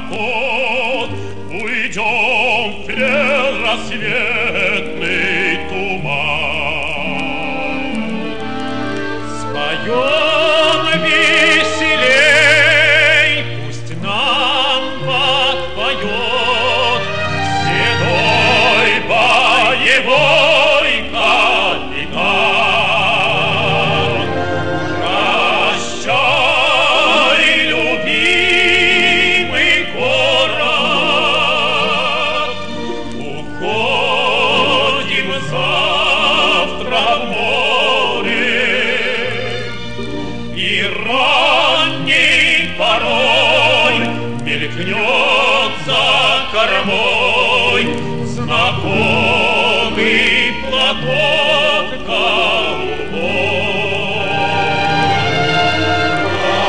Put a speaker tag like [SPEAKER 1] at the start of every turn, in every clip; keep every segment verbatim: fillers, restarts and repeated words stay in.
[SPEAKER 1] поход, уйдем в предрассветный туман. Споем веселей, пусть нам подпоет седой боевой капитан. Прощай, любимый город, уходим завтра в море, и ранней порой мелькнет за кормой знакомый платок голубой.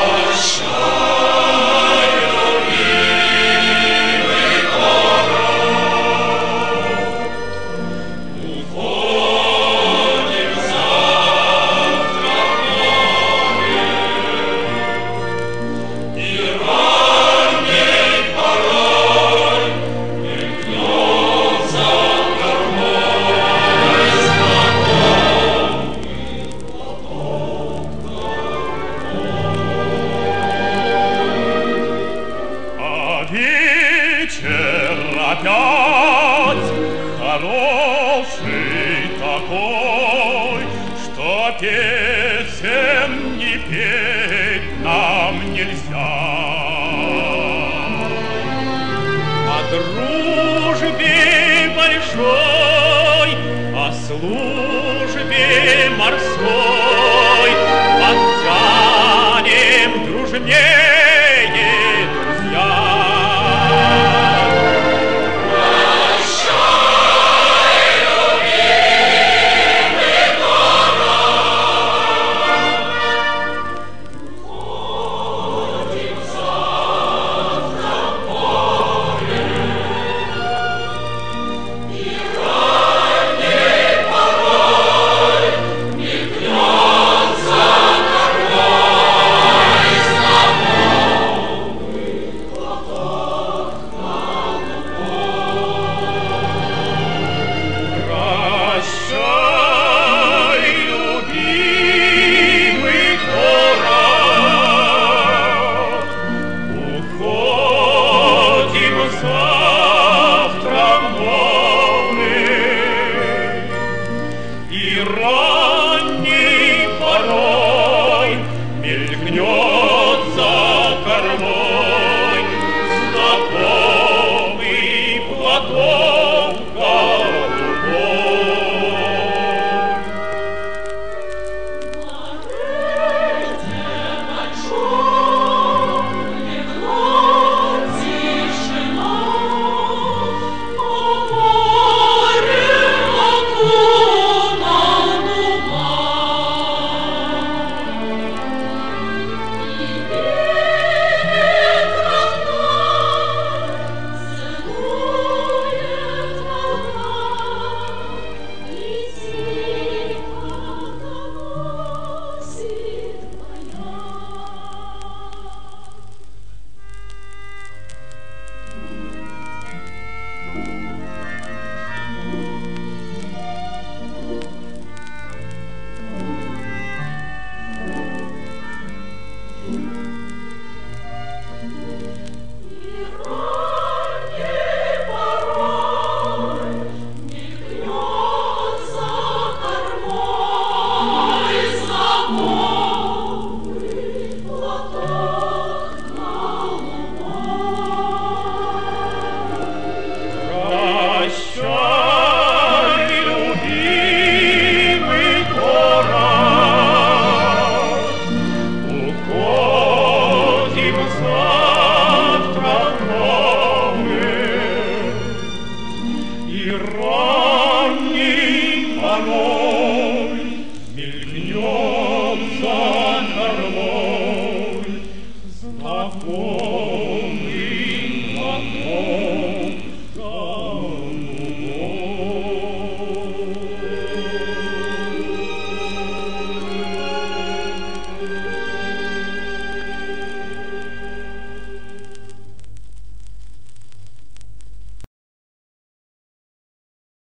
[SPEAKER 1] Прощай, любимый город, уходим завтра в море, и ранней порой мелькнет за кормой знакомый платок голубой. А вечер опять хороший такой, что песен не петь нам нельзя. О дружбе большой, о службе морской подтянем дружней